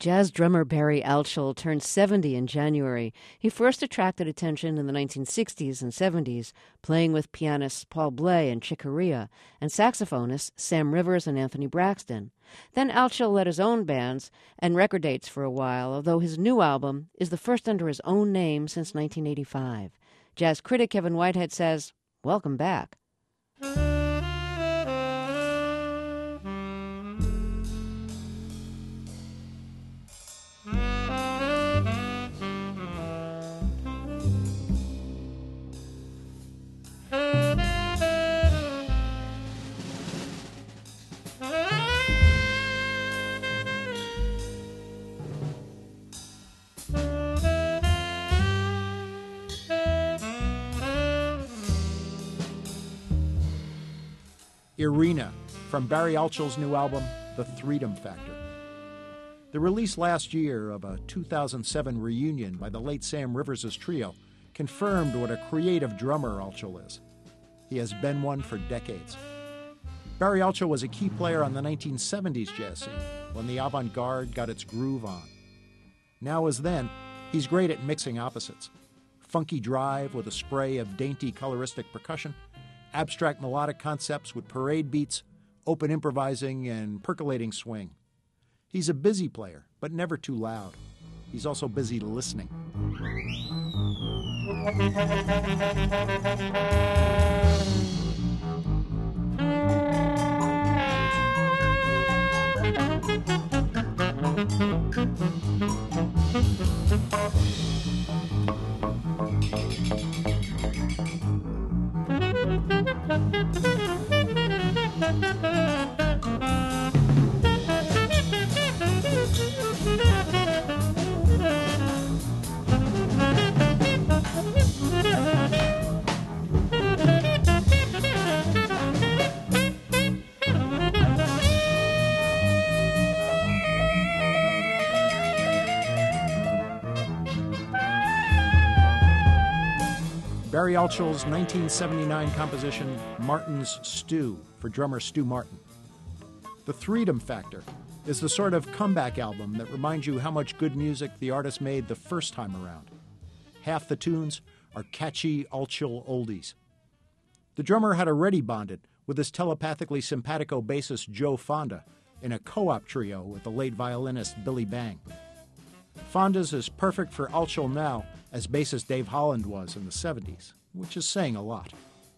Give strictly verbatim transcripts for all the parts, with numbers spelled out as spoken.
Jazz drummer Barry Altschul turned seventy in January. He first attracted attention in the nineteen sixties and seventies, playing with pianists Paul Bley and Chick Corea, and saxophonists Sam Rivers and Anthony Braxton. Then Altschul led his own bands and record dates for a while, although his new album is the first under his own name since nineteen eighty-five. Jazz critic Kevin Whitehead says, "Welcome back." Irina, from Barry Altschul's new album, The Freedom Factor. The release last year of a two thousand seven reunion by the late Sam Rivers' trio confirmed what a creative drummer Altschul is. He has been one for decades. Barry Altschul was a key player on the nineteen seventies jazz scene, when the avant-garde got its groove on. Now as then, he's great at mixing opposites. Funky drive with a spray of dainty coloristic percussion, abstract melodic concepts with parade beats, open improvising, and percolating swing. He's a busy player, but never too loud. He's also busy listening. Barry Altschul's nineteen seventy-nine composition, Martin's Stew, for drummer Stu Martin. The Freedom Factor is the sort of comeback album that reminds you how much good music the artist made the first time around. Half the tunes are catchy Altschul oldies. The drummer had already bonded with his telepathically simpatico bassist Joe Fonda in a co-op trio with the late violinist Billy Bang. Fonda's as perfect for Altschul now as bassist Dave Holland was in the seventies, which is saying a lot.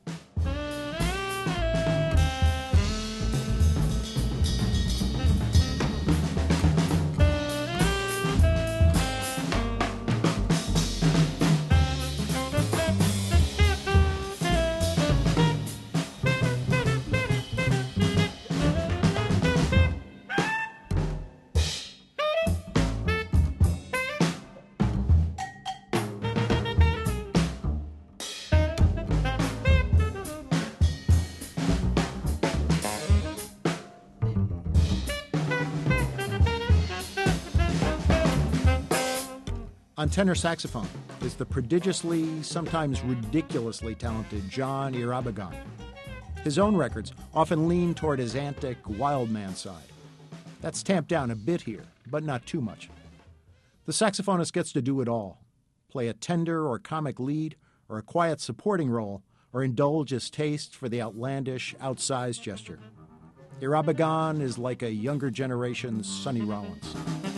On tenor saxophone is the prodigiously, sometimes ridiculously talented John Irabagon. His own records often lean toward his antic, wild man side. That's tamped down a bit here, but not too much. The saxophonist gets to do it all, play a tender or comic lead, or a quiet supporting role, or indulge his taste for the outlandish, outsized gesture. Irabagon is like a younger generation's Sonny Rollins.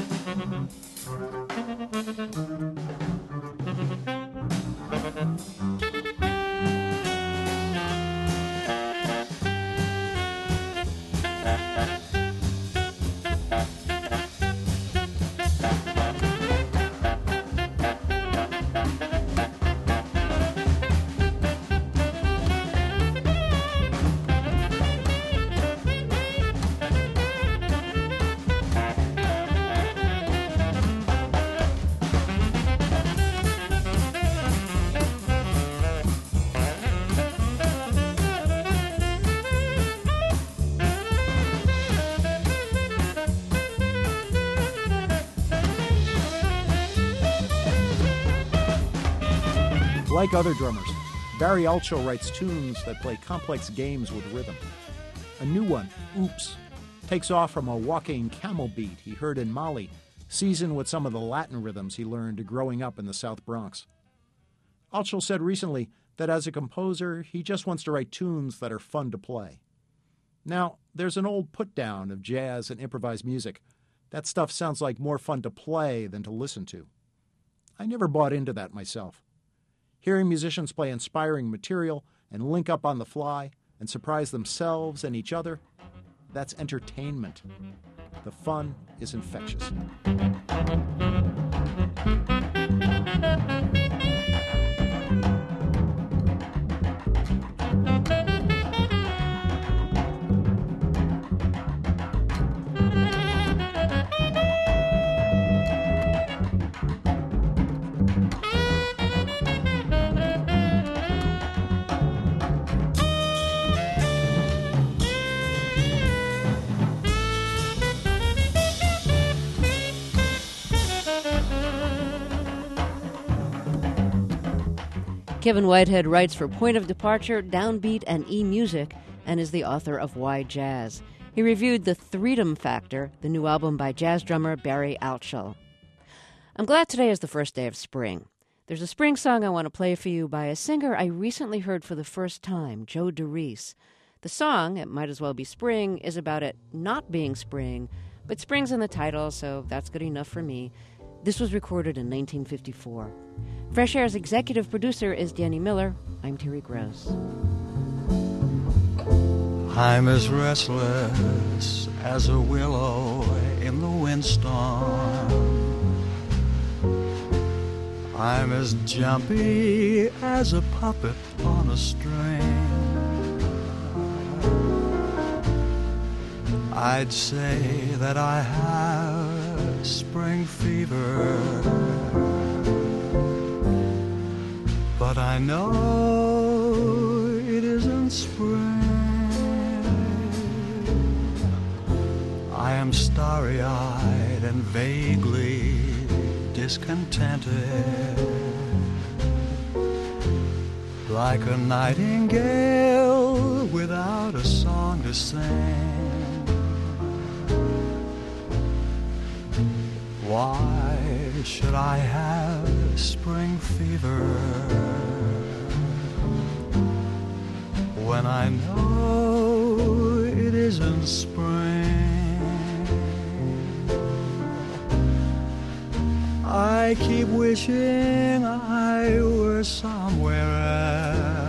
Like other drummers, Barry Altschul writes tunes that play complex games with rhythm. A new one, Oops, takes off from a walking camel beat he heard in Mali, seasoned with some of the Latin rhythms he learned growing up in the South Bronx. Altschul said recently that as a composer, he just wants to write tunes that are fun to play. Now, there's an old put-down of jazz and improvised music. That stuff sounds like more fun to play than to listen to. I never bought into that myself. Hearing musicians play inspiring material and link up on the fly and surprise themselves and each other, that's entertainment. The fun is infectious. Kevin Whitehead writes for Point of Departure, Downbeat, and eMusic, and is the author of Why Jazz. He reviewed The Freedom Factor, the new album by jazz drummer Barry Altschul. I'm glad today is the first day of spring. There's a spring song I want to play for you by a singer I recently heard for the first time, Joe DeReese. The song, It Might As Well Be Spring, is about it not being spring, but spring's in the title, so that's good enough for me. This was recorded in nineteen fifty-four. Fresh Air's executive producer is Danny Miller. I'm Terry Gross. I'm as restless as a willow in the windstorm. I'm as jumpy as a puppet on a string. I'd say that I have spring fever, but I know it isn't spring. I am starry-eyed and vaguely discontented, like a nightingale without a song to sing. Why should I have spring fever when I know it isn't spring? I keep wishing I were somewhere else,